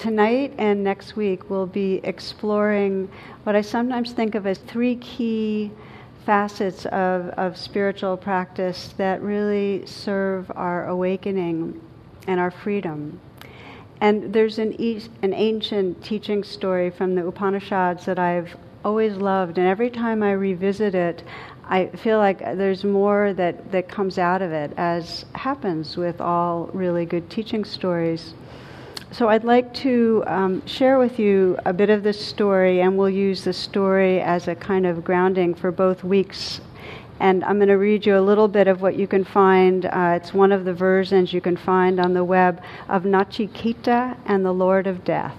tonight and next week we'll be exploring what I sometimes think of as three key facets of spiritual practice that really serve our awakening and our freedom. And there's an ancient teaching story from the Upanishads that I've always loved, and every time I revisit it, I feel like there's more that comes out of it, as happens with all really good teaching stories. So I'd like to share with you a bit of this story, and we'll use the story as a kind of grounding for both weeks. And I'm going to read you a little bit of what you can find. It's one of the versions you can find on the web of Nachiketa and the Lord of Death.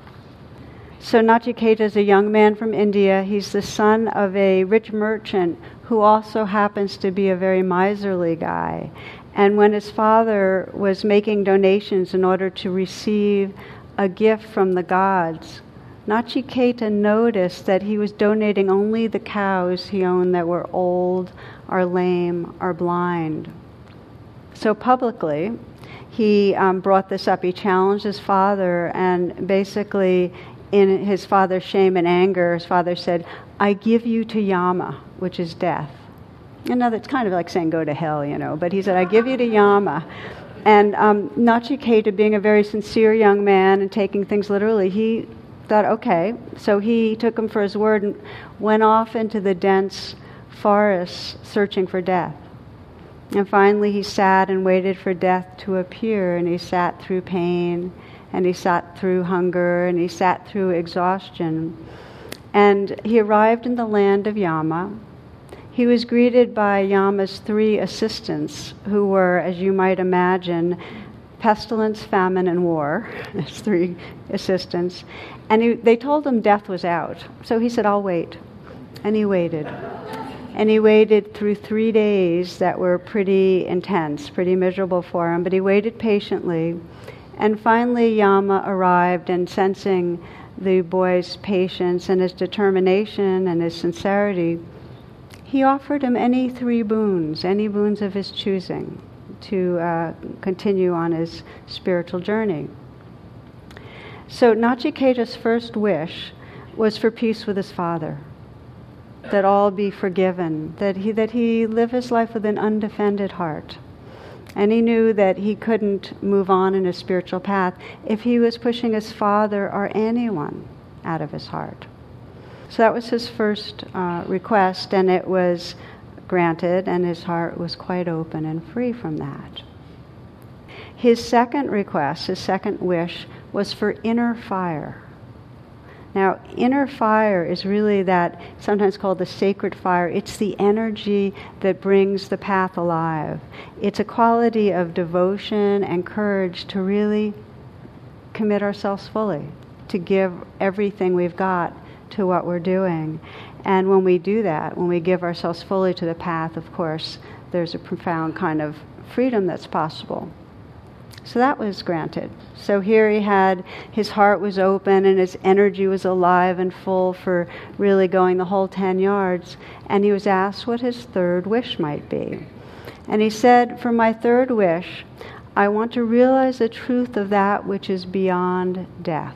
So Nachiketa is a young man from India. He's the son of a rich merchant who also happens to be a very miserly guy. And when his father was making donations in order to receive a gift from the gods, Nachiketa noticed that he was donating only the cows he owned that were old, or lame, or blind. So publicly, he brought this up. He challenged his father, and basically, in his father's shame and anger, his father said, "I give you to Yama," which is death. And now that's kind of like saying go to hell, but he said, "I give you to Yama." And Nachiketa, being a very sincere young man and taking things literally, he thought, okay. So he took him for his word and went off into the dense forest searching for death. And finally he sat and waited for death to appear, and he sat through pain, and he sat through hunger, and he sat through exhaustion. And he arrived in the land of Yama. He was greeted by Yama's three assistants, who were, as you might imagine, pestilence, famine, and war. His three assistants. And they told him death was out. So he said, "I'll wait." And he waited. And he waited through 3 days that were pretty intense, pretty miserable for him. But he waited patiently. And finally Yama arrived, and sensing the boy's patience and his determination and his sincerity, he offered him any boons of his choosing, to continue on his spiritual journey. So Nachiketa's first wish was for peace with his father, that all be forgiven, that he live his life with an undefended heart. And he knew that he couldn't move on in his spiritual path if he was pushing his father or anyone out of his heart. So that was his first request, and it was granted, and his heart was quite open and free from that. His second request, his second wish, was for inner fire. Now, inner fire is really that, sometimes called the sacred fire. It's the energy that brings the path alive. It's a quality of devotion and courage to really commit ourselves fully, to give everything we've got to what we're doing. And when we do that, when we give ourselves fully to the path, of course, there's a profound kind of freedom that's possible. So that was granted. So here he had, his heart was open and his energy was alive and full for really going the whole 10 yards. And he was asked what his third wish might be. And he said, "For my third wish, I want to realize the truth of that which is beyond death.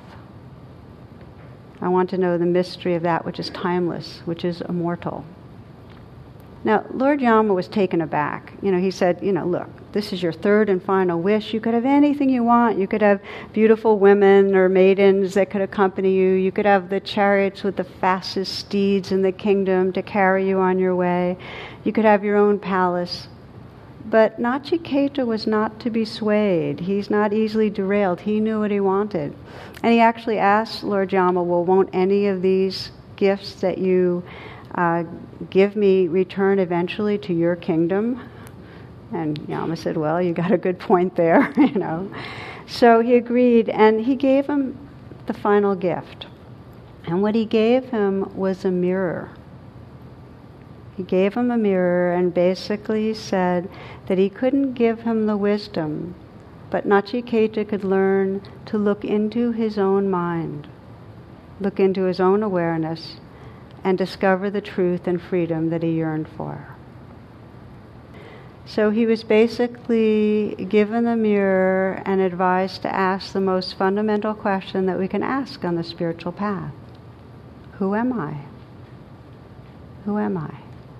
I want to know the mystery of that which is timeless, which is immortal." Now, Lord Yama was taken aback. He said, "Look, this is your third and final wish. You could have anything you want. You could have beautiful women or maidens that could accompany you. You could have the chariots with the fastest steeds in the kingdom to carry you on your way. You could have your own palace." But Nachiketa was not to be swayed. He's not easily derailed. He knew what he wanted. And he actually asked Lord Yama, "Well, won't any of these gifts that you give me return eventually to your kingdom?" And Yama said, "Well, you got a good point there." So he agreed, and he gave him the final gift. And what he gave him was a mirror. He gave him a mirror, and basically he said that he couldn't give him the wisdom, but Nachiketa could learn to look into his own mind, look into his own awareness, and discover the truth and freedom that he yearned for. So he was basically given the mirror and advised to ask the most fundamental question that we can ask on the spiritual path. Who am I? Who am I?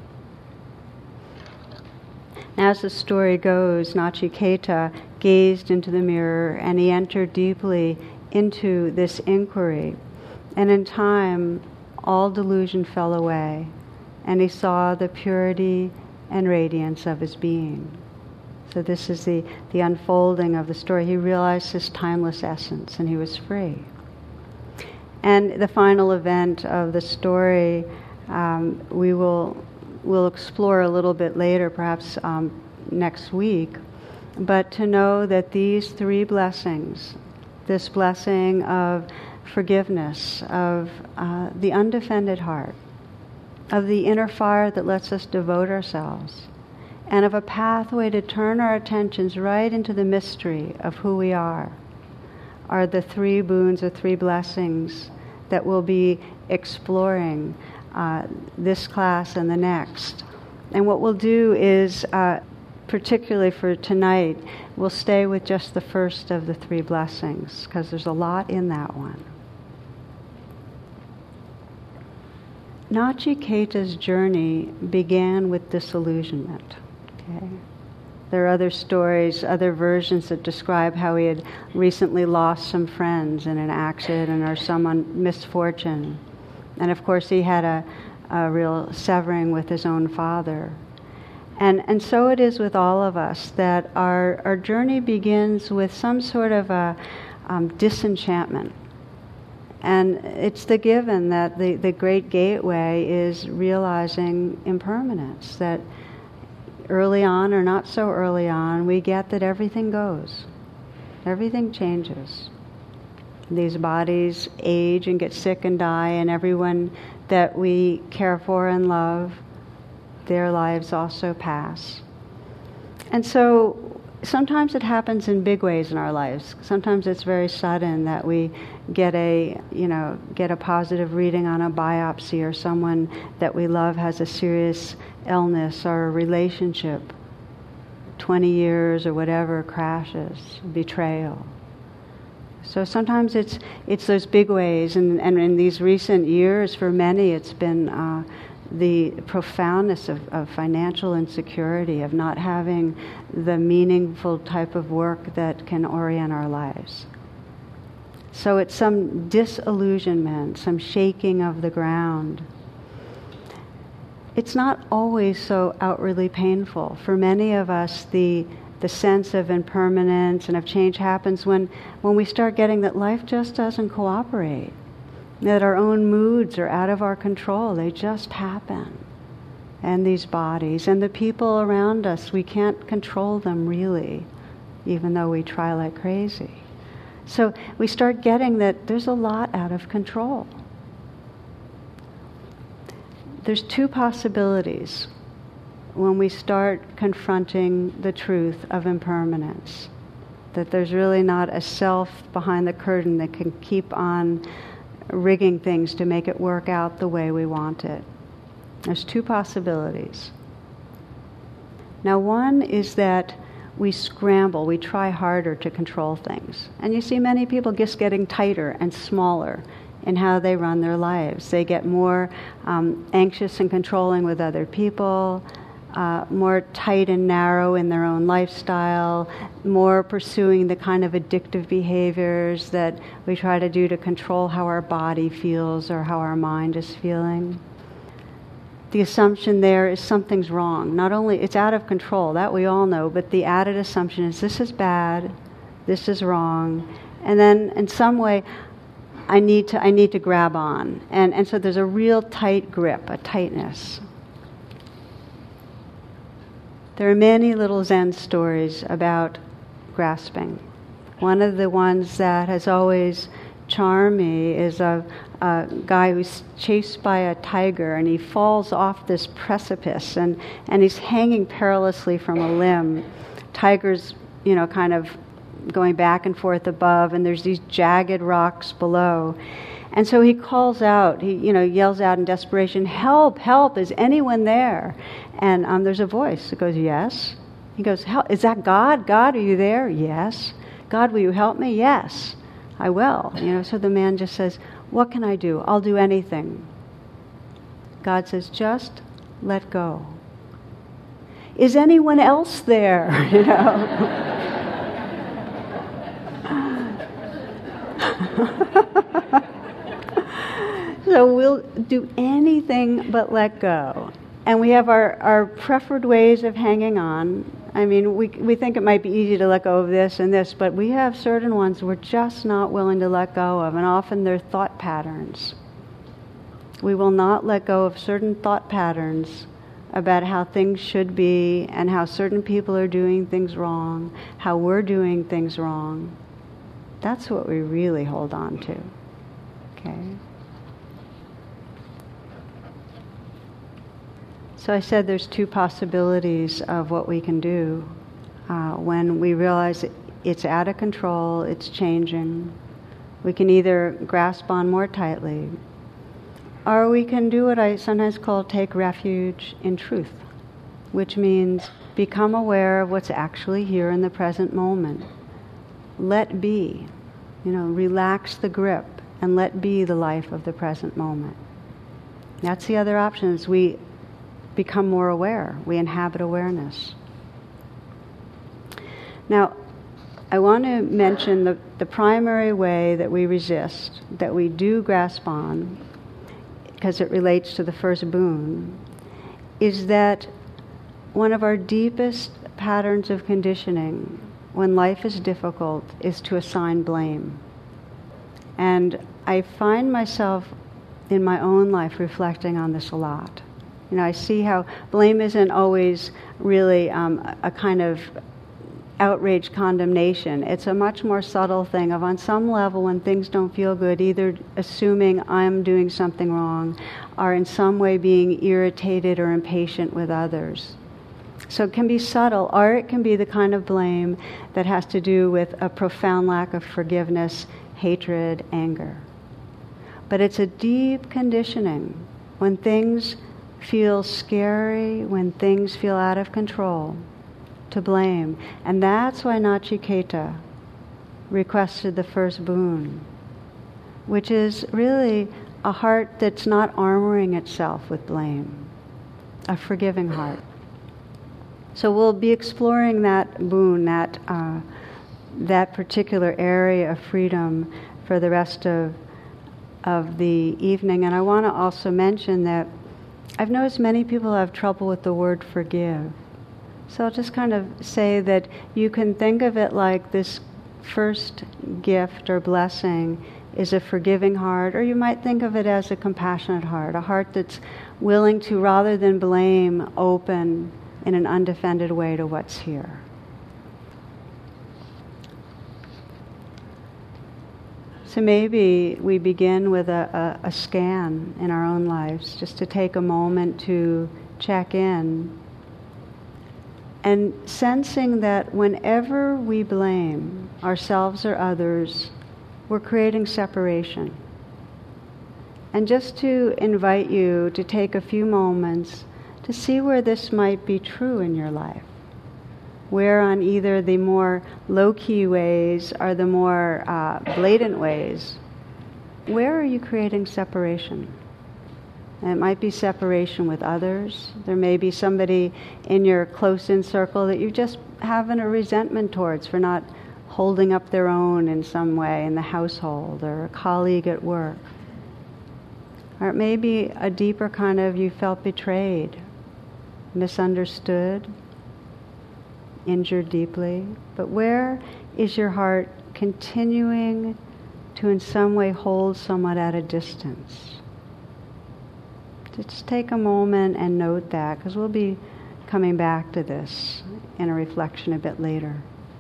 As the story goes, Nachiketa gazed into the mirror and he entered deeply into this inquiry. And in time, all delusion fell away and he saw the purity and radiance of his being. So this is the unfolding of the story. He realized his timeless essence and he was free. And the final event of the story we'll explore a little bit later, perhaps next week. But to know that these three blessings, this blessing of forgiveness, of the undefended heart, of the inner fire that lets us devote ourselves, and of a pathway to turn our attentions right into the mystery of who we are the three boons or three blessings that we'll be exploring this class and the next. And what we'll do is, particularly for tonight, we'll stay with just the first of the three blessings, because there's a lot in that one. Nachiketa's journey began with disillusionment. Okay? There are other stories, other versions that describe how he had recently lost some friends in an accident or some misfortune. And of course he had a real severing with his own father. And so it is with all of us, that our journey begins with some sort of a disenchantment. And it's the given that the great gateway is realizing impermanence, that early on or not so early on, we get that everything goes. Everything changes. These bodies age and get sick and die, and everyone that we care for and love, their lives also pass. And so sometimes it happens in big ways in our lives. Sometimes it's very sudden that we get a positive reading on a biopsy, or someone that we love has a serious illness, or a relationship, 20 years or whatever, crashes, betrayal. So sometimes it's those big ways, and in these recent years, for many, it's been the profoundness of financial insecurity, of not having the meaningful type of work that can orient our lives. So it's some disillusionment, some shaking of the ground. It's not always so outwardly painful. For many of us, the sense of impermanence and of change happens when we start getting that life just doesn't cooperate, that our own moods are out of our control. They just happen. And these bodies and the people around us, we can't control them really, even though we try like crazy. So we start getting that there's a lot out of control. There's two possibilities when we start confronting the truth of impermanence, that there's really not a self behind the curtain that can keep on rigging things to make it work out the way we want it. There's two possibilities. Now, one is that we scramble, we try harder to control things. And you see many people just getting tighter and smaller in how they run their lives. They get more anxious and controlling with other people, more tight and narrow in their own lifestyle, more pursuing the kind of addictive behaviors that we try to do to control how our body feels or how our mind is feeling. The assumption there is something's wrong. Not only it's out of control, that we all know, but the added assumption is this is bad, this is wrong, and then in some way I need to grab on. And so there's a real tight grip, a tightness. There are many little Zen stories about grasping. One of the ones that has always charmed me is a guy who's chased by a tiger, and he falls off this precipice, and he's hanging perilously from a limb. Tiger's, kind of going back and forth above, and there's these jagged rocks below. And so he calls out, he yells out in desperation, "Help, help, is anyone there?" And there's a voice that goes, "Yes, He goes, is that God? God, are you there? Yes. God, will you help me? Yes, I will. So the man just says, what can I do? I'll do anything. God says, just let go. Is anyone else there? So we'll do anything but let go. And we have our preferred ways of hanging on. I mean, we think it might be easy to let go of this and this, but we have certain ones we're just not willing to let go of, and often they're thought patterns. We will not let go of certain thought patterns about how things should be and how certain people are doing things wrong, how we're doing things wrong. That's what we really hold on to. Okay? So I said there's two possibilities of what we can do when we realize it's out of control, it's changing. We can either grasp on more tightly, or we can do what I sometimes call take refuge in truth, which means become aware of what's actually here in the present moment. Let be, relax the grip and let be the life of the present moment. That's the other option, is we become more aware. We inhabit awareness. Now, I want to mention the primary way that we resist, that we do grasp on, because it relates to the first boon, is that one of our deepest patterns of conditioning when life is difficult is to assign blame. And I find myself in my own life reflecting on this a lot. I see how blame isn't always really a kind of outraged condemnation. It's a much more subtle thing of, on some level, when things don't feel good, either assuming I'm doing something wrong or in some way being irritated or impatient with others. So it can be subtle, or it can be the kind of blame that has to do with a profound lack of forgiveness, hatred, anger. But it's a deep conditioning. When things feel scary, when things feel out of control, to blame. And that's why Nachiketa requested the first boon, which is really a heart that's not armoring itself with blame, a forgiving heart. So we'll be exploring that boon, that particular area of freedom for the rest of the evening. And I want to also mention that I've noticed many people have trouble with the word forgive. So I'll just kind of say that you can think of it like this first gift or blessing is a forgiving heart, or you might think of it as a compassionate heart, a heart that's willing to, rather than blame, open in an undefended way to what's here. So maybe we begin with a scan in our own lives, just to take a moment to check in, and sensing that whenever we blame ourselves or others, we're creating separation. And just to invite you to take a few moments to see where this might be true in your life. Where on either the more low-key ways or the more blatant ways, where are you creating separation? And it might be separation with others. There may be somebody in your close-in circle that you just having a resentment towards for not holding up their own in some way in the household, or a colleague at work. Or it may be a deeper kind of, you felt betrayed, misunderstood, injured deeply. But where is your heart continuing to in some way hold somewhat at a distance? Just take a moment and note that, because we'll be coming back to this in a reflection a bit later.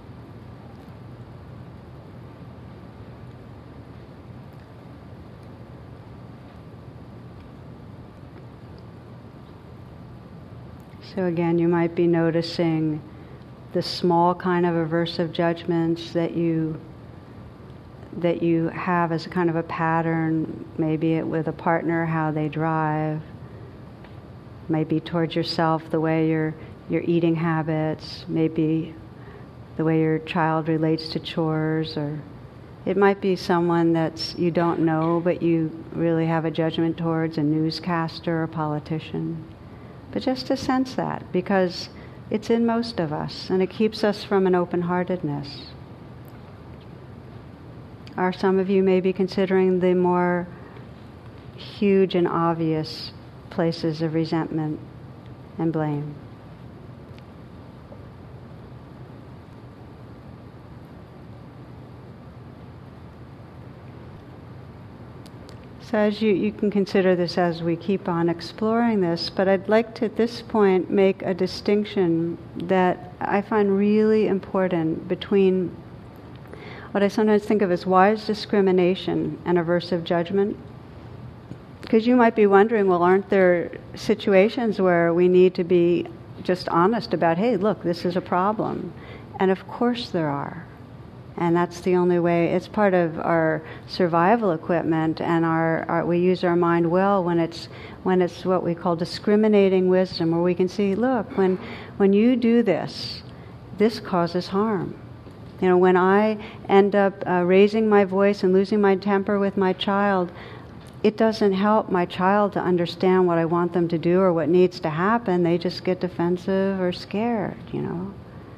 So again, you might be noticing the small kind of aversive judgments that you have as a kind of a pattern, maybe with a partner, how they drive, maybe towards yourself, the way you're your eating habits, maybe the way your child relates to chores, or it might be someone that's you don't know but you really have a judgment towards, a newscaster, a politician. But just to sense that, because it's in most of us and it keeps us from an open-heartedness. Or some of you may be considering the more huge and obvious places of resentment and blame. So as you can consider this as we keep on exploring this, but I'd like to at this point make a distinction that I find really important between what I sometimes think of as wise discrimination and aversive judgment. Because you might be wondering, well, aren't there situations where we need to be just honest about, hey, look, this is a problem? And of course there are. And that's the only way. It's part of our survival equipment, and we use our mind well when it's what we call discriminating wisdom, where we can see, look, when you do this causes harm. You know, when I end up raising my voice and losing my temper with my child, it doesn't help my child to understand what I want them to do or what needs to happen. They just get defensive or scared, you know.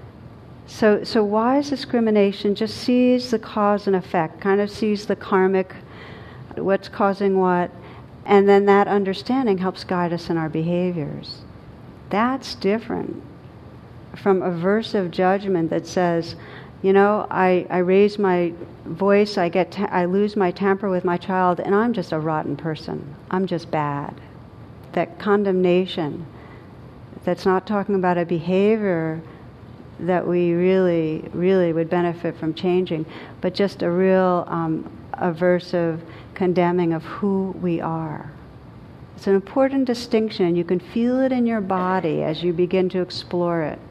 So wise discrimination just sees the cause and effect, kind of sees the karmic, what's causing what, and then that understanding helps guide us in our behaviors. That's different from aversive judgment that says, you know, I raise my voice, I lose my temper with my child, and I'm just a rotten person. I'm just bad. That condemnation, that's not talking about a behavior that we really, really would benefit from changing, but just a real aversive condemning of who we are. It's an important distinction. You can feel it in your body as you begin to explore it.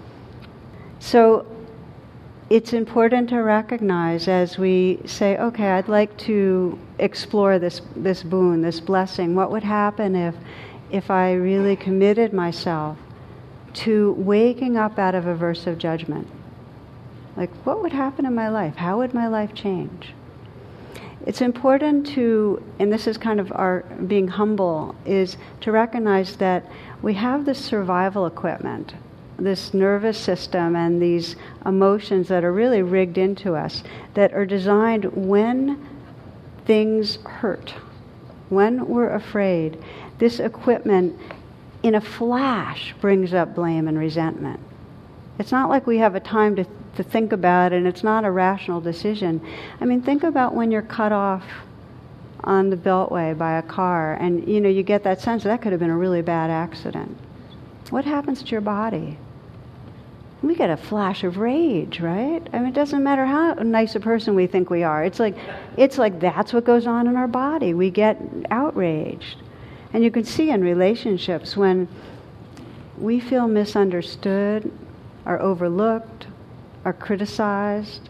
So it's important to recognize as we say, okay, I'd like to explore this boon, this blessing. What would happen if I really committed myself to waking up out of aversive judgment? Like, what would happen in my life? How would my life change? It's important to, and this is kind of our being humble, is to recognize that we have this survival equipment, this nervous system and these emotions that are really rigged into us, that are designed when things hurt, when we're afraid. This equipment in a flash brings up blame and resentment. It's not like we have a time to think about it, and it's not a rational decision. I mean, think about when you're cut off on the beltway by a car, and you get that sense that could have been a really bad accident. What happens to your body? We get a flash of rage, right? I mean, it doesn't matter how nice a person we think we are. It's like that's what goes on in our body. We get outraged. And you can see in relationships when we feel misunderstood, are overlooked, are criticized,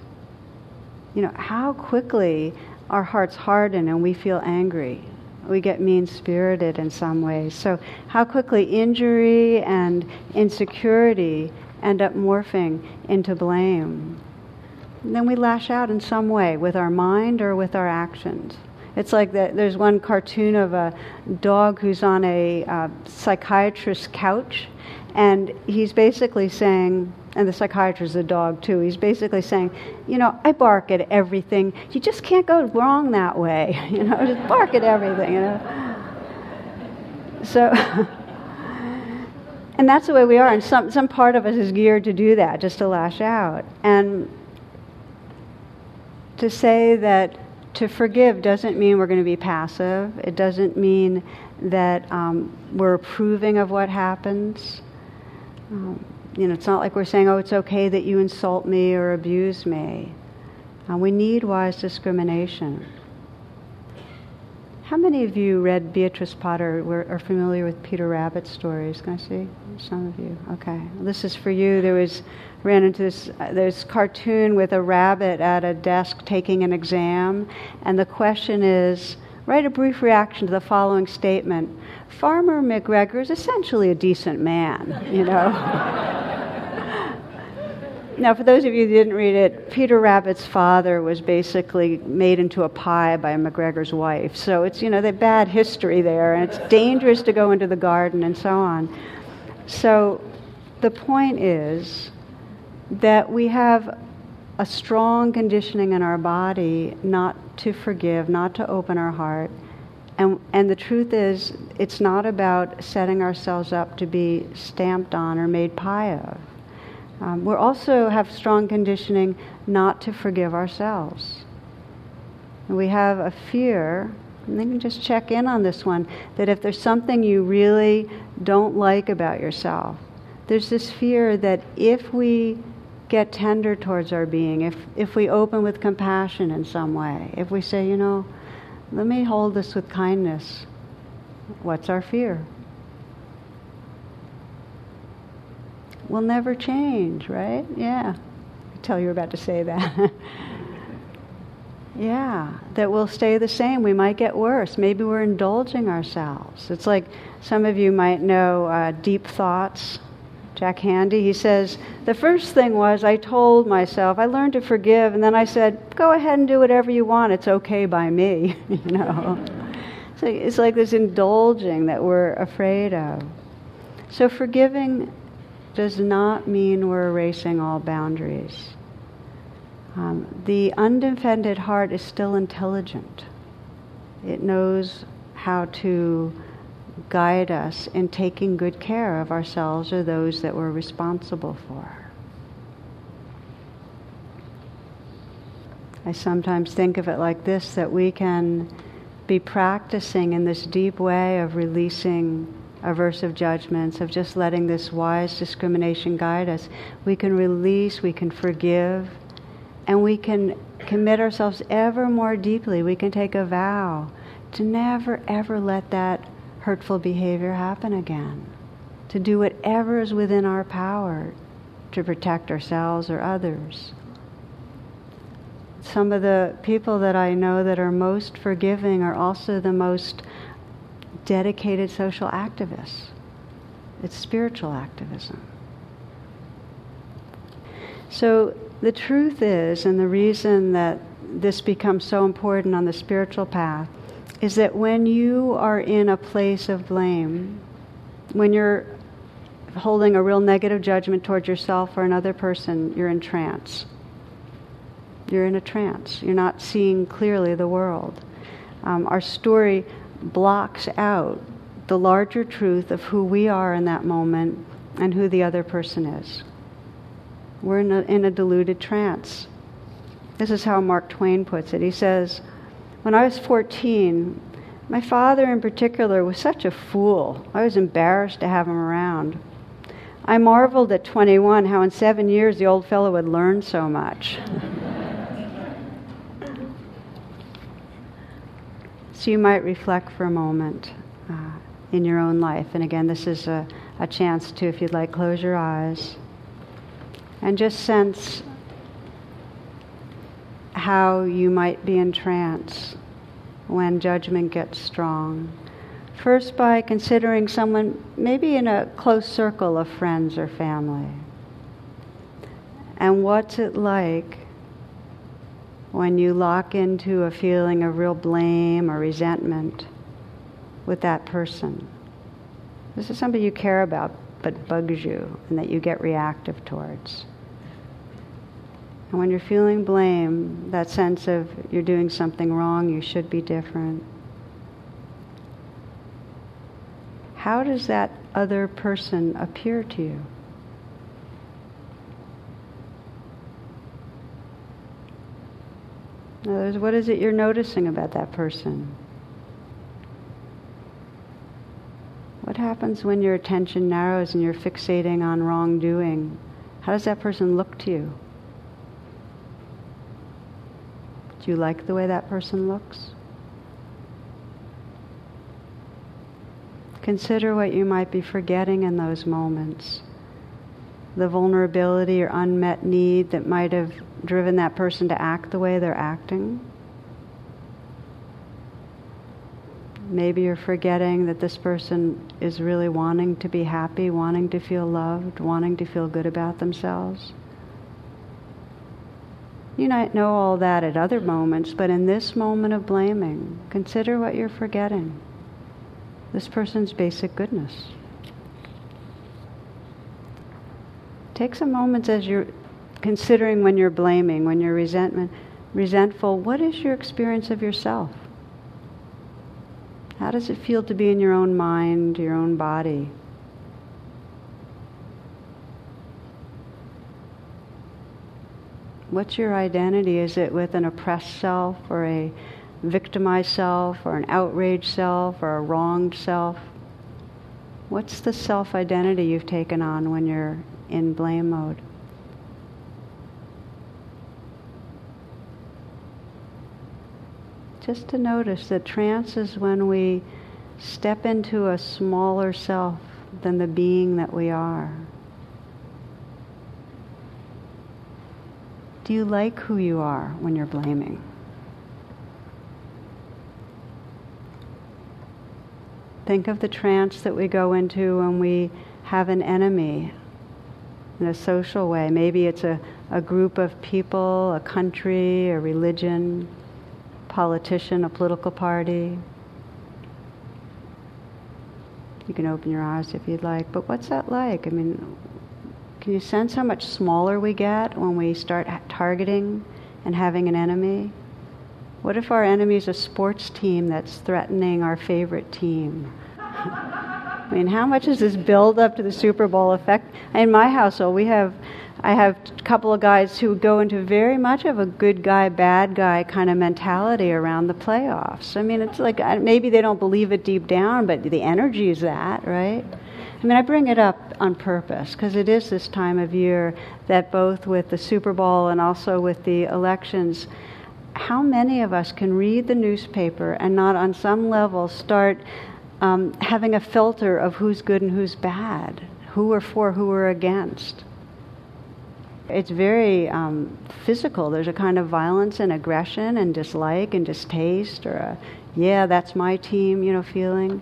how quickly our hearts harden and we feel angry. We get mean-spirited in some ways. So how quickly injury and insecurity end up morphing into blame. And then we lash out in some way with our mind or with our actions. It's like that. There's one cartoon of a dog who's on a psychiatrist's couch, and he's basically saying, and the psychiatrist is a dog too, he's basically saying, I bark at everything. You just can't go wrong that way. Just bark at everything, So, and that's the way we are, and some part of us is geared to do that, just to lash out. And to say that to forgive doesn't mean we're going to be passive. It doesn't mean that we're approving of what happens. It's not like we're saying, oh, it's okay that you insult me or abuse me. We need wise discrimination. How many of you read Beatrice Potter, are familiar with Peter Rabbit stories? Can I see? Some of you. Okay. This is for you. Ran into this cartoon with a rabbit at a desk taking an exam, and the question is, write a brief reaction to the following statement. Farmer McGregor is essentially a decent man, you know. Now, for those of you who didn't read it, Peter Rabbit's father was basically made into a pie by McGregor's wife. So it's, the bad history there, and it's dangerous to go into the garden and so on. So the point is that we have a strong conditioning in our body not to forgive, not to open our heart. And the truth is, it's not about setting ourselves up to be stamped on or made pie of. We also have strong conditioning not to forgive ourselves. And we have a fear, and you can just check in on this one, that if there's something you really don't like about yourself, there's this fear that if we get tender towards our being, if we open with compassion in some way, if we say, let me hold this with kindness, what's our fear? We'll never change, right? Yeah. I could tell you were about to say that. Yeah, that we'll stay the same. We might get worse. Maybe we're indulging ourselves. It's like some of you might know Deep Thoughts, Jack Handy. He says, the first thing was I told myself, I learned to forgive, and then I said, go ahead and do whatever you want. It's okay by me, So it's like this indulging that we're afraid of. So forgiving does not mean we're erasing all boundaries. The undefended heart is still intelligent. It knows how to guide us in taking good care of ourselves or those that we're responsible for. I sometimes think of it like this, that we can be practicing in this deep way of releasing aversive judgments, of just letting this wise discrimination guide us. We can release, we can forgive, and we can commit ourselves ever more deeply. We can take a vow to never, ever let that hurtful behavior happen again, to do whatever is within our power to protect ourselves or others. Some of the people that I know that are most forgiving are also the most dedicated social activists. It's spiritual activism. So the truth is, and the reason that this becomes so important on the spiritual path, is that when you are in a place of blame, when you're holding a real negative judgment towards yourself or another person, you're in trance. You're in a trance. You're not seeing clearly the world. Our story blocks out the larger truth of who we are in that moment and who the other person is. We're in a deluded trance. This is how Mark Twain puts it. He says, when I was 14, my father in particular was such a fool. I was embarrassed to have him around. I marveled at 21 how in 7 years the old fellow had learned so much. So you might reflect for a moment in your own life. And again, this is a chance to, if you'd like, close your eyes and just sense how you might be in trance when judgment gets strong. First, by considering someone maybe in a close circle of friends or family. And what's it like when you lock into a feeling of real blame or resentment with that person? This is somebody you care about but bugs you and that you get reactive towards. And when you're feeling blame, that sense of you're doing something wrong, you should be different, how does that other person appear to you? In other words, what is it you're noticing about that person? What happens when your attention narrows and you're fixating on wrongdoing? How does that person look to you? Do you like the way that person looks? Consider what you might be forgetting in those moments. The vulnerability or unmet need that might have driven that person to act the way they're acting. Maybe you're forgetting that this person is really wanting to be happy, wanting to feel loved, wanting to feel good about themselves. You might know all that at other moments, but in this moment of blaming, consider what you're forgetting. This person's basic goodness. Take some moments as you're considering when you're blaming, when you're resentful, what is your experience of yourself? How does it feel to be in your own mind, your own body? What's your identity? Is it with an oppressed self, or a victimized self, or an outraged self, or a wronged self? What's the self-identity you've taken on when you're in blame mode? Just to notice that trance is when we step into a smaller self than the being that we are. Do you like who you are when you're blaming? Think of the trance that we go into when we have an enemy in a social way. Maybe it's a group of people, a country, a religion, politician, a political party. You can open your eyes if you'd like, but what's that like? I mean, can you sense how much smaller we get when we start targeting and having an enemy? What if our enemy is a sports team that's threatening our favorite team? I mean, how much does this build up to the Super Bowl effect? In my household, I have a couple of guys who go into very much of a good guy, bad guy kind of mentality around the playoffs. I mean, it's like, maybe they don't believe it deep down, but the energy is that, right? I mean, I bring it up on purpose because it is this time of year that both with the Super Bowl and also with the elections, how many of us can read the newspaper and not on some level start having a filter of who's good and who's bad, who we're for, who we're against? It's very physical. There's a kind of violence and aggression and dislike and distaste, or a, yeah, that's my team, feeling.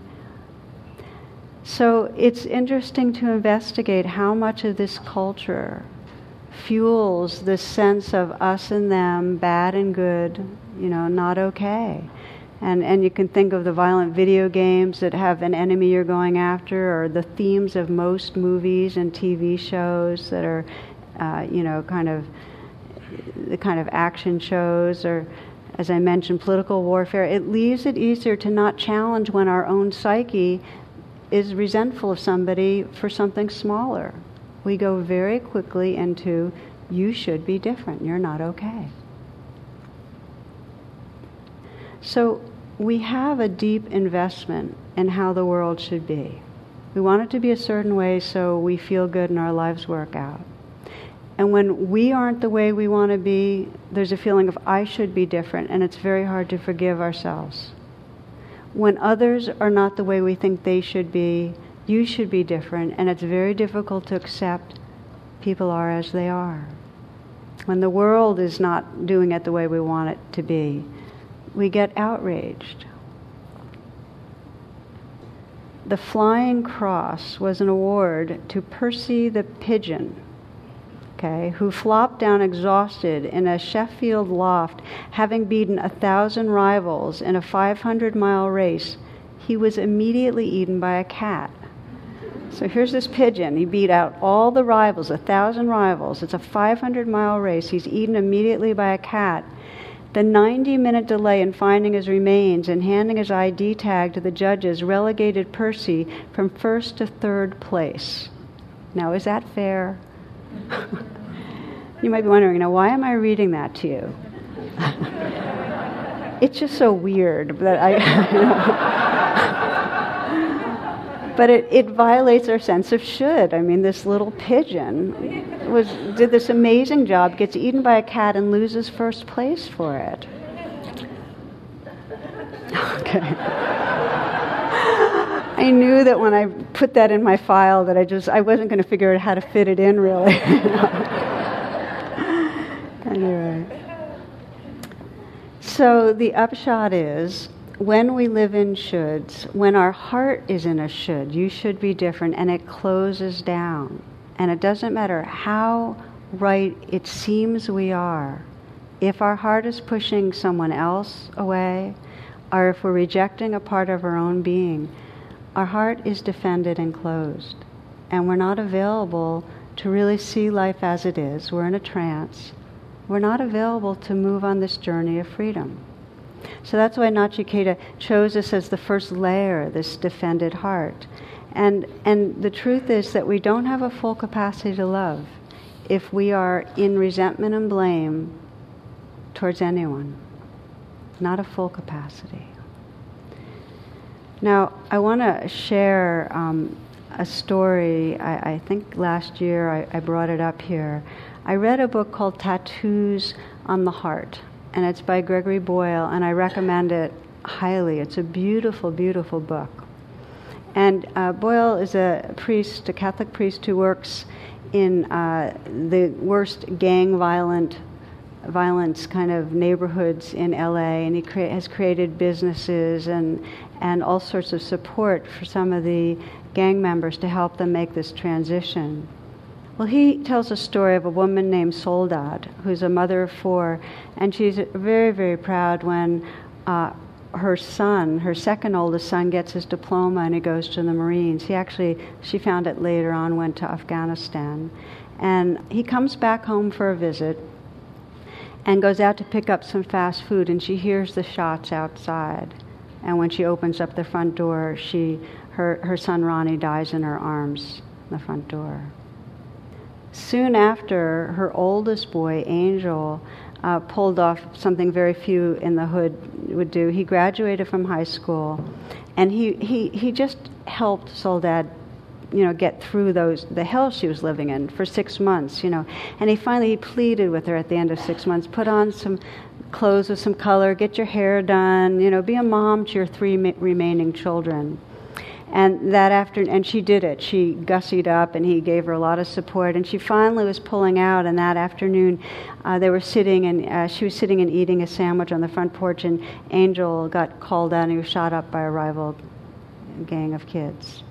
So it's interesting to investigate how much of this culture fuels this sense of us and them, bad and good, not okay. And you can think of the violent video games that have an enemy you're going after, or the themes of most movies and TV shows that are, kind of the kind of action shows, or, as I mentioned, political warfare. It leaves it easier to not challenge when our own psyche is resentful of somebody for something smaller. We go very quickly into, you should be different, you're not okay. So we have a deep investment in how the world should be. We want it to be a certain way so we feel good and our lives work out. And when we aren't the way we want to be, there's a feeling of I should be different, and it's very hard to forgive ourselves. When others are not the way we think they should be, you should be different, and it's very difficult to accept people are as they are. When the world is not doing it the way we want it to be, we get outraged. The Flying Cross was an award to Percy the pigeon, who flopped down exhausted in a Sheffield loft, having beaten 1,000 rivals in a 500-mile race. He was immediately eaten by a cat. So here's this pigeon. He beat out all the rivals, 1,000 rivals. It's a 500-mile race. He's eaten immediately by a cat. The 90-minute delay in finding his remains and handing his ID tag to the judges relegated Percy from first to third place. Now, is that fair? You might be wondering, why am I reading that to you? It's just so weird that but it violates our sense of should. I mean, this little pigeon did this amazing job, gets eaten by a cat, and loses first place for it. Okay. I knew that when I put that in my file that I wasn't going to figure out how to fit it in, really. Anyway. So the upshot is, when we live in shoulds, when our heart is in a should, you should be different, and it closes down. And it doesn't matter how right it seems we are. If our heart is pushing someone else away, or if we're rejecting a part of our own being, our heart is defended and closed. And we're not available to really see life as it is. We're in a trance. We're not available to move on this journey of freedom. So that's why Nachiketa chose us as the first layer, this defended heart. And the truth is that we don't have a full capacity to love if we are in resentment and blame towards anyone. Not a full capacity. Now, I want to share a story. I think last year I brought it up here. I read a book called Tattoos on the Heart, and it's by Gregory Boyle, and I recommend it highly. It's a beautiful, beautiful book. And Boyle is a priest, a Catholic priest who works in the worst gang violence kind of neighborhoods in LA, and he has created businesses and all sorts of support for some of the gang members to help them make this transition. Well, he tells a story of a woman named Soledad, who's a mother of 4, and she's very, very proud when her son, her second oldest son, gets his diploma and he goes to the Marines. She found it later on, went to Afghanistan. And he comes back home for a visit and goes out to pick up some fast food, and she hears the shots outside. And when she opens up the front door, her son Ronnie dies in her arms in the front door. Soon after, her oldest boy, Angel, pulled off something very few in the hood would do. He graduated from high school, and he just helped Soledad, get through the hell she was living in for 6 months, And he finally pleaded with her at the end of 6 months, put on some clothes with some color, get your hair done, be a mom to your 3 remaining children. And that afternoon, and she did it. She gussied up, and he gave her a lot of support. And she finally was pulling out. And that afternoon, they were sitting, and she was sitting and eating a sandwich on the front porch. And Angel got called out, and he was shot up by a rival gang of kids.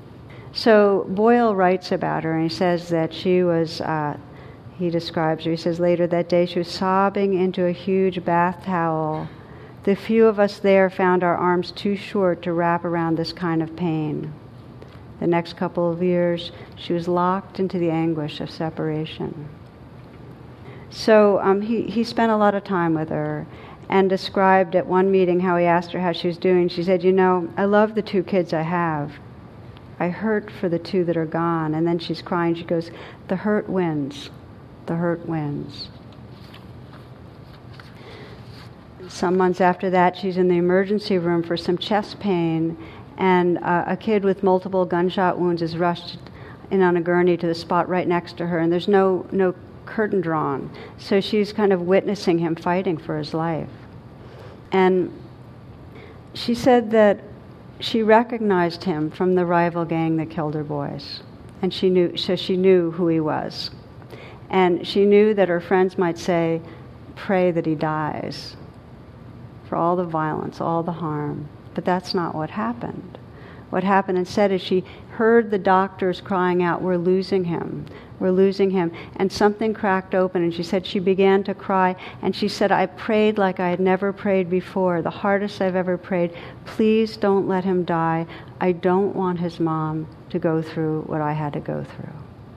So Boyle writes about her, and he says that she was. He describes her. He says later that day she was sobbing into a huge bath towel. The few of us there found our arms too short to wrap around this kind of pain. The next couple of years, she was locked into the anguish of separation. So he spent a lot of time with her and described at one meeting how he asked her how she was doing. She said, I love the 2 kids I have. I hurt for the 2 that are gone. And then she's crying. She goes, the hurt wins. The hurt wins. Some months after that, she's in the emergency room for some chest pain, and a kid with multiple gunshot wounds is rushed in on a gurney to the spot right next to her, and there's no curtain drawn. So she's kind of witnessing him fighting for his life. And she said that she recognized him from the rival gang that killed her boys, and she knew who he was. And she knew that her friends might say, pray that he dies, for all the violence, all the harm. But that's not what happened. What happened instead is she heard the doctors crying out, we're losing him, we're losing him. And something cracked open, and she said she began to cry, and she said, I prayed like I had never prayed before, the hardest I've ever prayed. Please don't let him die. I don't want his mom to go through what I had to go through.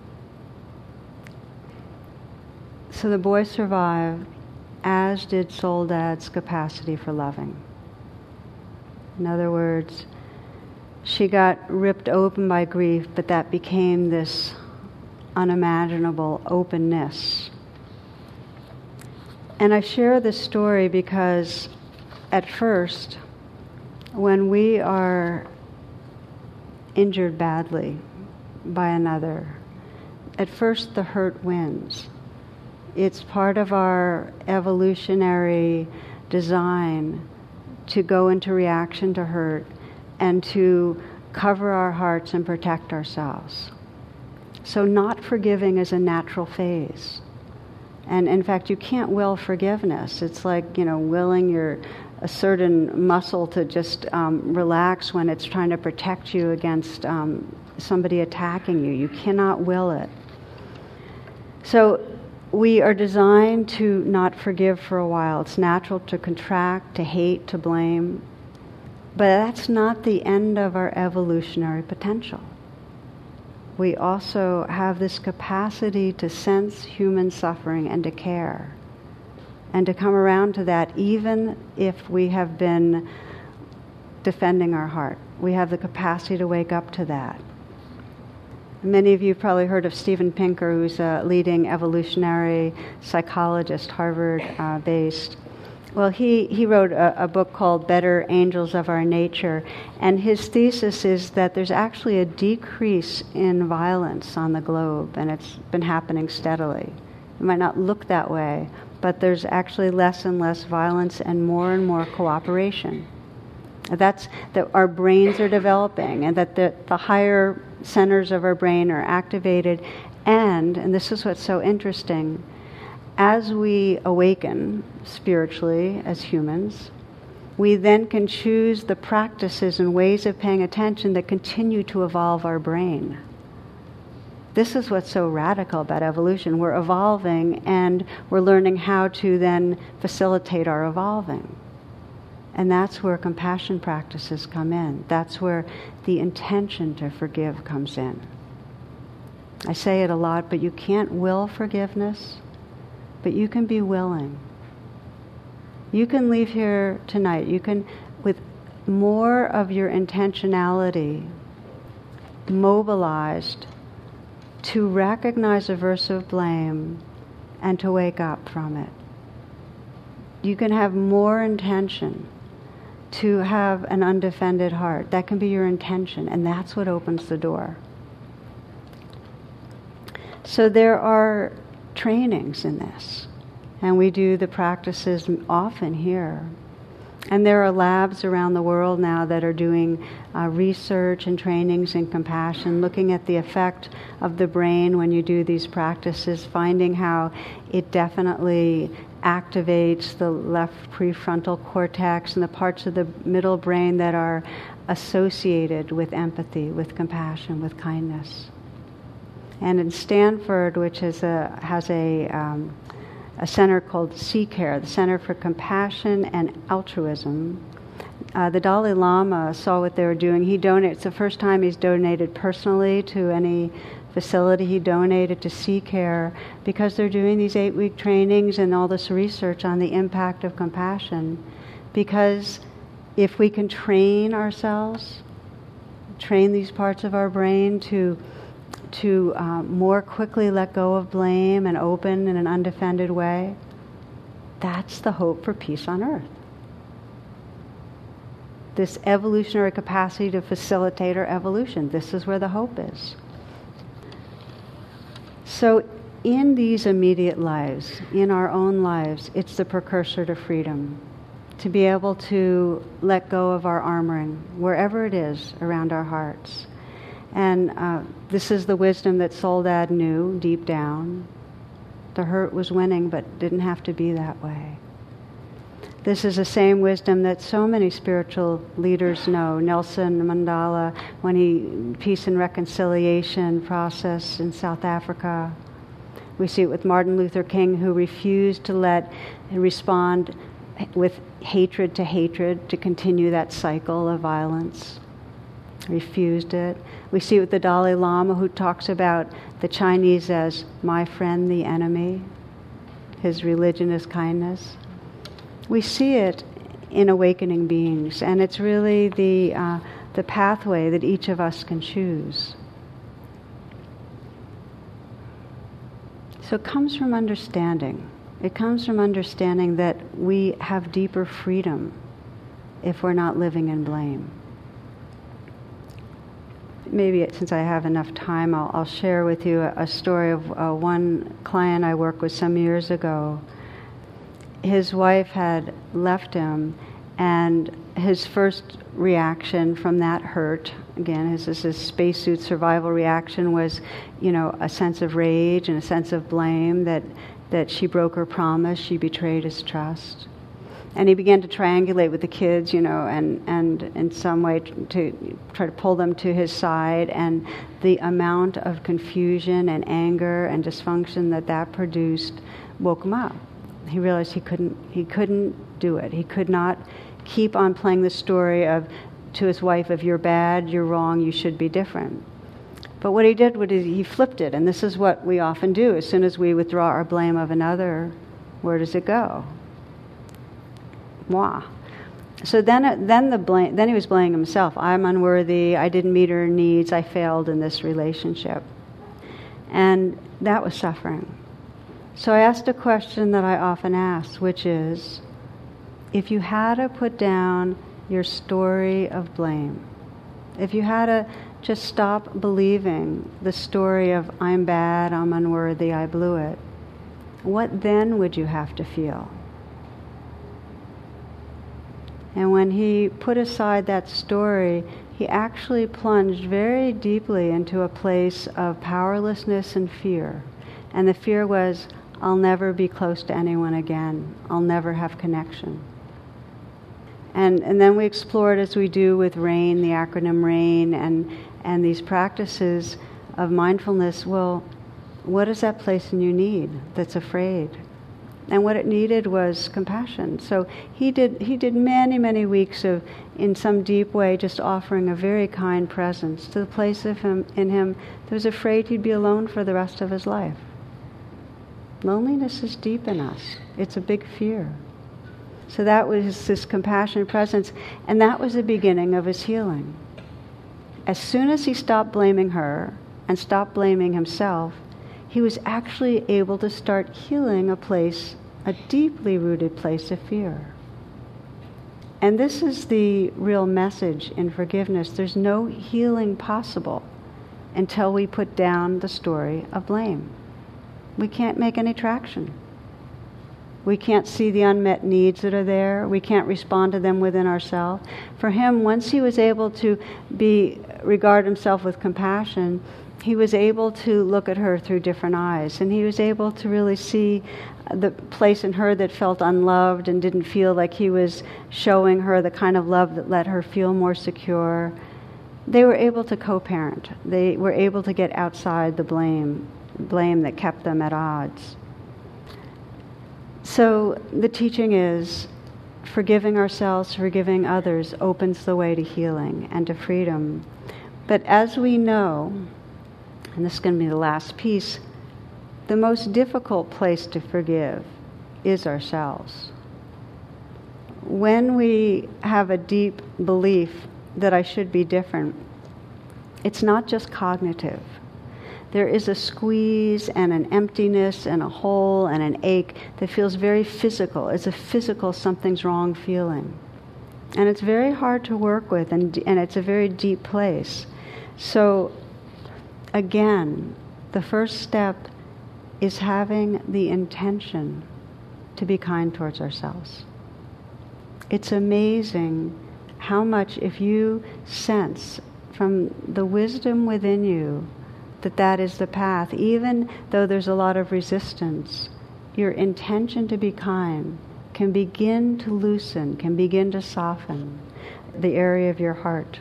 So the boy survived, as did Soledad's capacity for loving. In other words, she got ripped open by grief, but that became this unimaginable openness. And I share this story because at first, when we are injured badly by another, at first the hurt wins. It's part of our evolutionary design to go into reaction to hurt and to cover our hearts and protect ourselves. So not forgiving is a natural phase. And in fact, you can't will forgiveness. It's like, willing your a certain muscle to just relax when it's trying to protect you against somebody attacking you. You cannot will it. So we are designed to not forgive for a while. It's natural to contract, to hate, to blame. But that's not the end of our evolutionary potential. We also have this capacity to sense human suffering and to care, and to come around to that even if we have been defending our heart. We have the capacity to wake up to that. Many of you have probably heard of Steven Pinker, who's a leading evolutionary psychologist, Harvard-based. Well, he wrote a book called Better Angels of Our Nature, and his thesis is that there's actually a decrease in violence on the globe, and it's been happening steadily. It might not look that way, but there's actually less and less violence and more cooperation. That's that our brains are developing, and that the higher centers of our brain are activated, and this is what's so interesting, as we awaken spiritually as humans, we then can choose the practices and ways of paying attention that continue to evolve our brain. This is what's so radical about evolution. We're evolving, and we're learning how to then facilitate our evolving. And that's where compassion practices come in. That's where the intention to forgive comes in. I say it a lot, but you can't will forgiveness, but you can be willing. You can leave here tonight. You can, with more of your intentionality mobilized to recognize aversive blame and to wake up from it. You can have more intention to have an undefended heart. That can be your intention, and that's what opens the door. So there are trainings in this, and we do the practices often here. And there are labs around the world now that are doing research and trainings in compassion, looking at the effect of the brain when you do these practices, finding how it definitely activates the left prefrontal cortex and the parts of the middle brain that are associated with empathy, with compassion, with kindness. And in Stanford, which has a center called CCARE, the Center for Compassion and Altruism, the Dalai Lama saw what they were doing. It's the first time he's donated personally to any facility. He donated to CCARE because they're doing these 8-week trainings and all this research on the impact of compassion. Because if we can train ourselves, train these parts of our brain to more quickly let go of blame and open in an undefended way, that's the hope for peace on earth. This evolutionary capacity to facilitate our evolution, this is where the hope is. So in these immediate lives, in our own lives, it's the precursor to freedom. To be able to let go of our armoring, wherever it is around our hearts. And this is the wisdom that Soledad knew deep down. The hurt was winning, but didn't have to be that way. This is the same wisdom that so many spiritual leaders know. Nelson Mandela, when he peace and reconciliation process in South Africa. We see it with Martin Luther King, who refused to respond with hatred, to continue that cycle of violence. Refused it. We see it with the Dalai Lama, who talks about the Chinese as my friend, the enemy. His religion is kindness. We see it in awakening beings, and it's really the pathway that each of us can choose. So it comes from understanding. It comes from understanding that we have deeper freedom if we're not living in blame. Maybe since I have enough time, I'll share with you a story of one client I worked with some years ago. His wife had left him, and his first reaction from that hurt, again, his spacesuit survival reaction was, a sense of rage and a sense of blame that she broke her promise, she betrayed his trust. And he began to triangulate with the kids, and in some way to try to pull them to his side. And the amount of confusion and anger and dysfunction that produced woke him up. He realized he couldn't do it. He could not keep on playing the story to his wife of you're bad, you're wrong, you should be different. But what he did was he flipped it, and this is what we often do. As soon as we withdraw our blame of another, where does it go? Moi. So then he was blaming himself. I'm unworthy, I didn't meet her needs, I failed in this relationship. And that was suffering. So I asked a question that I often ask, which is, if you had to put down your story of blame, if you had to just stop believing the story of I'm bad, I'm unworthy, I blew it, what then would you have to feel? And when he put aside that story, he actually plunged very deeply into a place of powerlessness and fear. And the fear was, I'll never be close to anyone again. I'll never have connection. And then we explored, as we do with RAIN, the acronym RAIN, and these practices of mindfulness. Well, what is that place in you need that's afraid? And what it needed was compassion. So he did many, many weeks of, in some deep way, just offering a very kind presence to the place of him that was afraid he'd be alone for the rest of his life. Loneliness is deep in us. It's a big fear. So that was this compassionate presence, and that was the beginning of his healing. As soon as he stopped blaming her and stopped blaming himself, he was actually able to start healing a deeply rooted place of fear. And this is the real message in forgiveness. There's no healing possible until we put down the story of blame. We can't make any traction. We can't see the unmet needs that are there. We can't respond to them within ourselves. For him, once he was able to regard himself with compassion, he was able to look at her through different eyes, and he was able to really see the place in her that felt unloved and didn't feel like he was showing her the kind of love that let her feel more secure. They were able to co-parent. They were able to get outside the blame that kept them at odds. So the teaching is, forgiving ourselves, forgiving others opens the way to healing and to freedom. But as we know, and this is going to be the last piece, the most difficult place to forgive is ourselves. When we have a deep belief that I should be different, it's not just cognitive. There is a squeeze and an emptiness and a hole and an ache that feels very physical. It's a physical something's wrong feeling. And it's very hard to work with, and it's a very deep place. So again, the first step is having the intention to be kind towards ourselves. It's amazing how much, if you sense from the wisdom within you that is the path, even though there's a lot of resistance, your intention to be kind can begin to loosen, can begin to soften the area of your heart.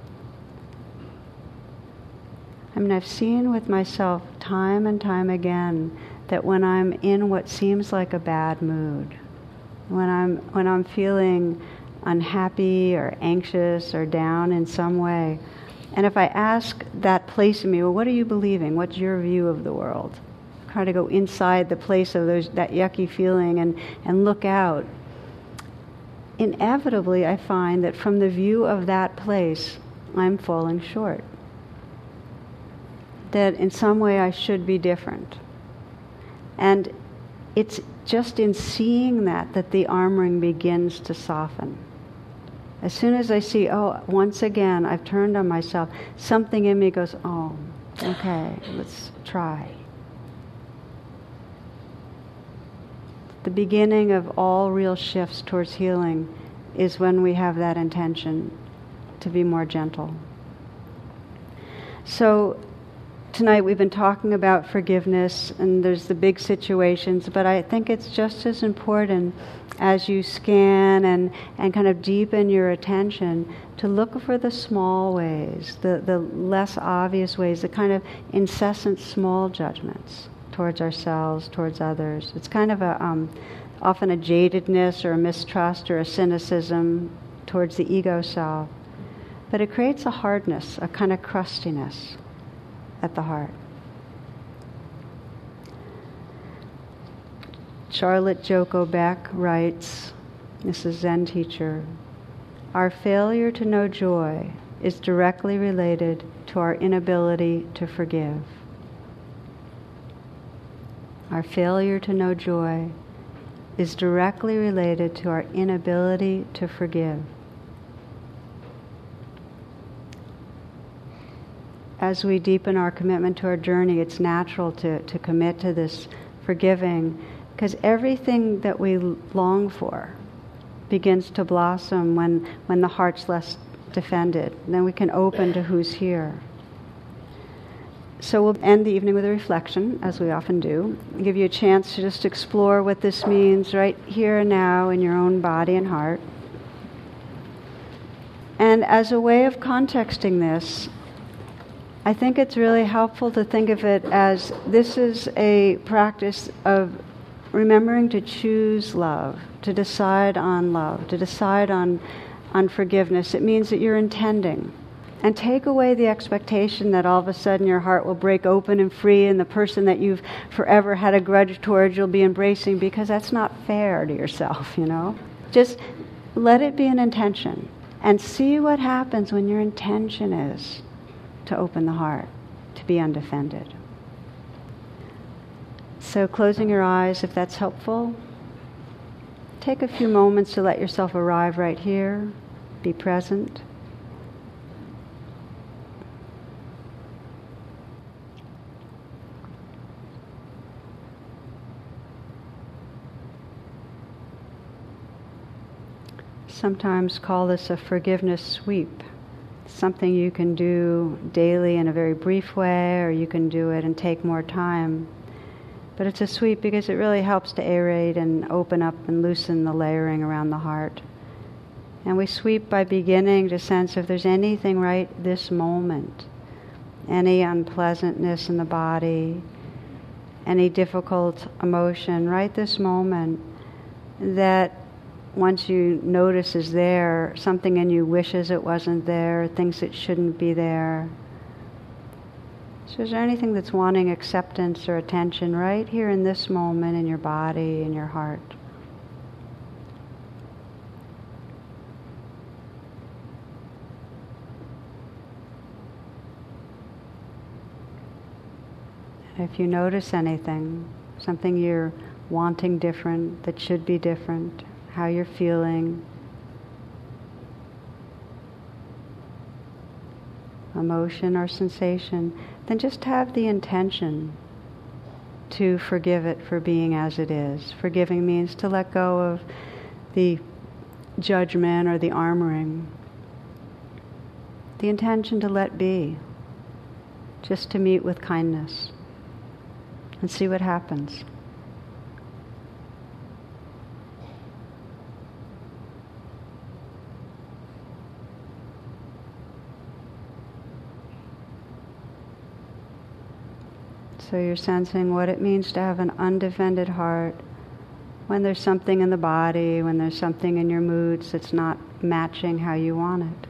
I mean, I've seen with myself time and time again that when I'm in what seems like a bad mood, when I'm feeling unhappy or anxious or down in some way, and if I ask that place in me, well, what are you believing? What's your view of the world? Try to go inside the place of that yucky feeling and look out. Inevitably, I find that from the view of that place, I'm falling short. That in some way I should be different. And it's just in seeing that the armoring begins to soften. As soon as I see, once again, I've turned on myself, something in me goes, okay, let's try. The beginning of all real shifts towards healing is when we have that intention to be more gentle. So tonight we've been talking about forgiveness, and there's the big situations, but I think it's just as important as you scan and kind of deepen your attention to look for the small ways, the less obvious ways, the kind of incessant small judgments towards ourselves, towards others. It's kind of often a jadedness or a mistrust or a cynicism towards the ego self. But it creates a hardness, a kind of crustiness at the heart. Charlotte Joko Beck writes, this is Zen teacher, our failure to know joy is directly related to our inability to forgive. Our failure to know joy is directly related to our inability to forgive. As we deepen our commitment to our journey, it's natural to commit to this forgiving, because everything that we long for begins to blossom when the heart's less defended. Then we can open to who's here. So we'll end the evening with a reflection, as we often do, and give you a chance to just explore what this means right here and now in your own body and heart. And as a way of contexting this, I think it's really helpful to think of it as this is a practice of remembering to choose love, to decide on love, to decide on forgiveness. It means that you're intending. And take away the expectation that all of a sudden your heart will break open and free and the person that you've forever had a grudge towards you'll be embracing, because that's not fair to yourself, Just let it be an intention and see what happens when your intention is to open the heart, to be undefended. So closing your eyes, if that's helpful, take a few moments to let yourself arrive right here, be present. Sometimes call this a forgiveness sweep. Something you can do daily in a very brief way, or you can do it and take more time. But it's a sweep because it really helps to aerate and open up and loosen the layering around the heart. And we sweep by beginning to sense if there's anything right this moment, any unpleasantness in the body, any difficult emotion right this moment, that once you notice is there, something in you wishes it wasn't there, thinks it shouldn't be there. So is there anything that's wanting acceptance or attention right here in this moment in your body, in your heart? If you notice anything, something you're wanting different, that should be different, how you're feeling, emotion or sensation, then just have the intention to forgive it for being as it is. Forgiving means to let go of the judgment or the armoring. The intention to let be, just to meet with kindness and see what happens. So you're sensing what it means to have an undefended heart when there's something in the body, when there's something in your moods that's not matching how you want it.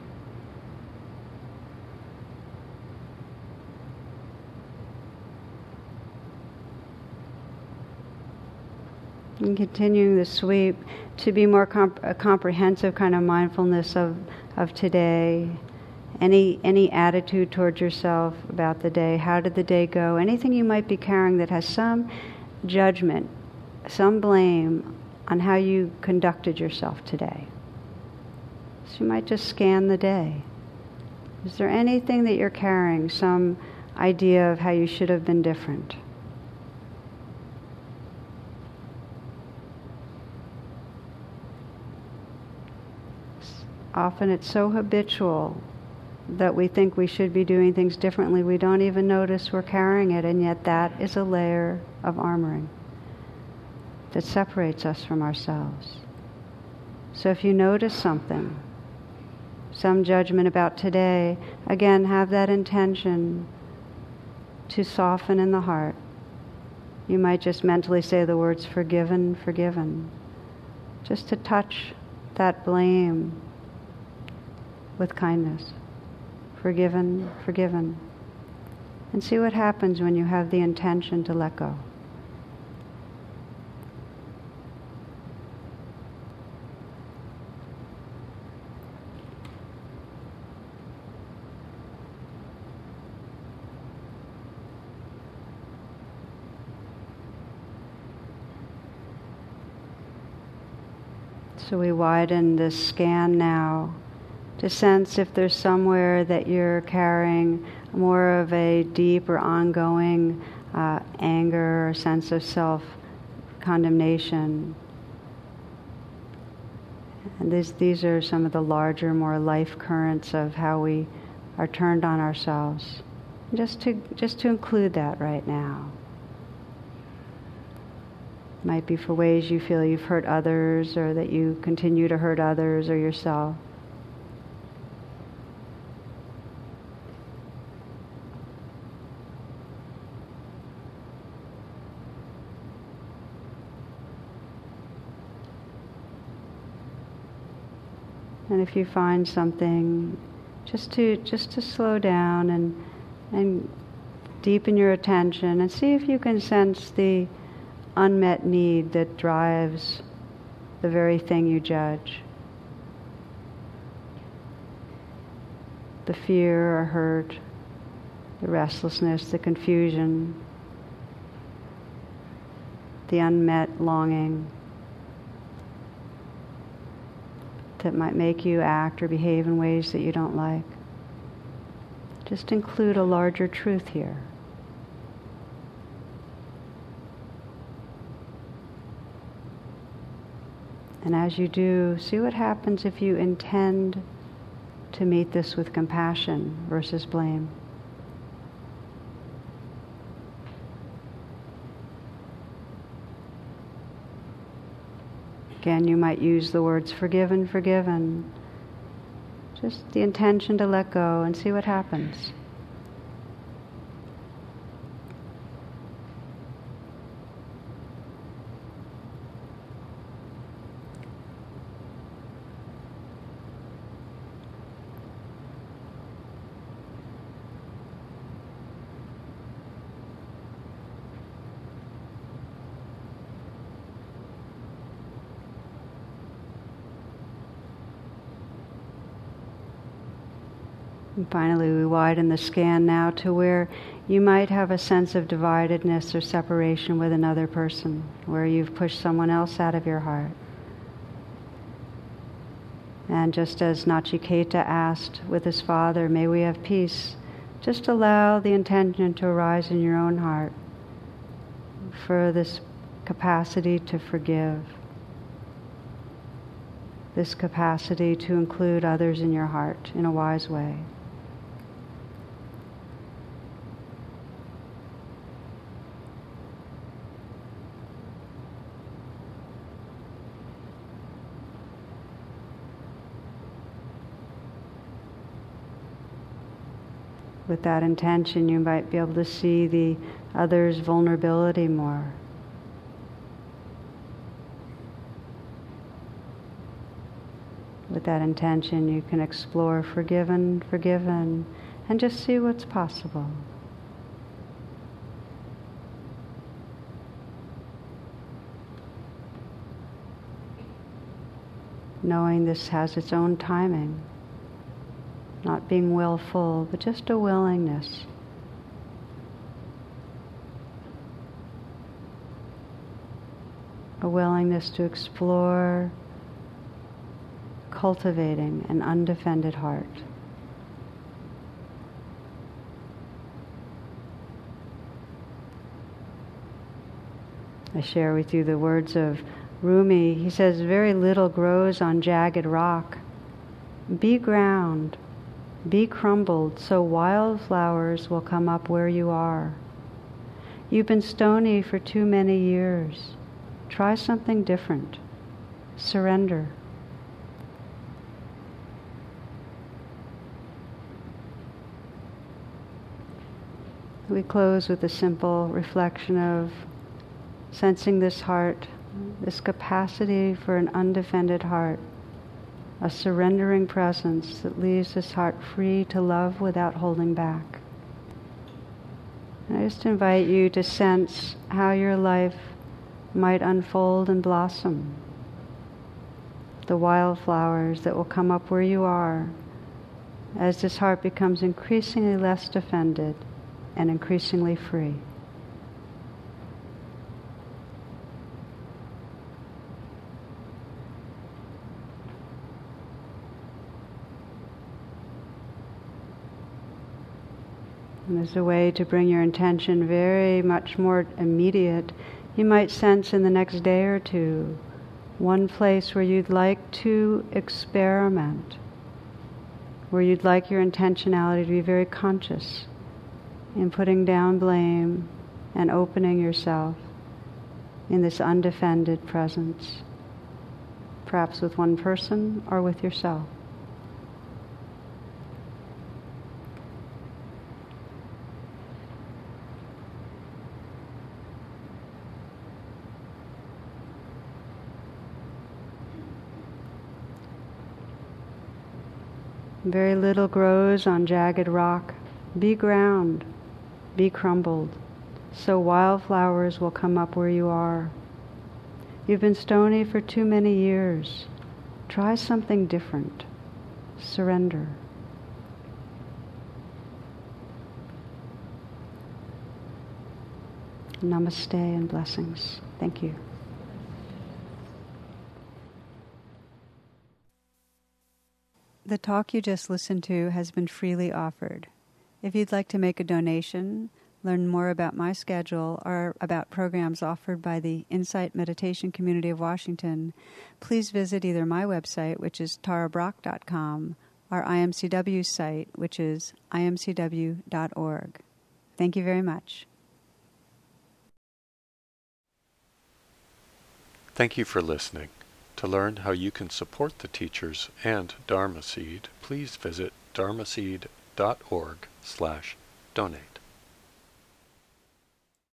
And continuing the sweep to be more a comprehensive kind of mindfulness of today. Any attitude towards yourself about the day. How did the day go? Anything you might be carrying that has some judgment, some blame on how you conducted yourself today. So you might just scan the day. Is there anything that you're carrying, some idea of how you should have been different? Often it's so habitual that we think we should be doing things differently, we don't even notice we're carrying it, and yet that is a layer of armoring that separates us from ourselves. So if you notice something, some judgment about today, again, have that intention to soften in the heart. You might just mentally say the words forgiven, forgiven, just to touch that blame with kindness. Forgiven, forgiven. And see what happens when you have the intention to let go. So we widen this scan now to sense if there's somewhere that you're carrying more of a deep or ongoing anger or sense of self-condemnation. And these are some of the larger, more life currents of how we are turned on ourselves. Just to include that right now. Might be for ways you feel you've hurt others, or that you continue to hurt others or yourself. And if you find something, just to slow down and deepen your attention and see if you can sense the unmet need that drives the very thing you judge. The fear or hurt, the restlessness, the confusion, the unmet longing that might make you act or behave in ways that you don't like. Just include a larger truth here. And as you do, see what happens if you intend to meet this with compassion versus blame. Again, you might use the words forgiven, forgiven. Just the intention to let go and see what happens. And finally, we widen the scan now to where you might have a sense of dividedness or separation with another person, where you've pushed someone else out of your heart. And just as Nachiketa asked with his father, may we have peace, just allow the intention to arise in your own heart for this capacity to forgive, this capacity to include others in your heart in a wise way. With that intention, you might be able to see the other's vulnerability more. With that intention, you can explore forgiven, forgiven, and just see what's possible. Knowing this has its own timing. Not being willful, but just a willingness. A willingness to explore cultivating an undefended heart. I share with you the words of Rumi. He says, very little grows on jagged rock. Be ground. Be crumbled so wildflowers will come up where you are. You've been stony for too many years. Try something different. Surrender. We close with a simple reflection of sensing this heart, this capacity for an undefended heart, a surrendering presence that leaves this heart free to love without holding back. I just invite you to sense how your life might unfold and blossom. The wildflowers that will come up where you are as this heart becomes increasingly less defended and increasingly free. And as a way to bring your intention very much more immediate, you might sense in the next day or two one place where you'd like to experiment, where you'd like your intentionality to be very conscious in putting down blame and opening yourself in this undefended presence, perhaps with one person or with yourself. Very little grows on jagged rock. Be ground, be crumbled, so wildflowers will come up where you are. You've been stony for too many years. Try something different. Surrender. Namaste and blessings. Thank you. The talk you just listened to has been freely offered. If you'd like to make a donation, learn more about my schedule, or about programs offered by the Insight Meditation Community of Washington, please visit either my website, which is tarabrach.com, or IMCW's site, which is imcw.org. Thank you very much. Thank you for listening. To learn how you can support the teachers and Dharma Seed, please visit dharmaseed.org/donate.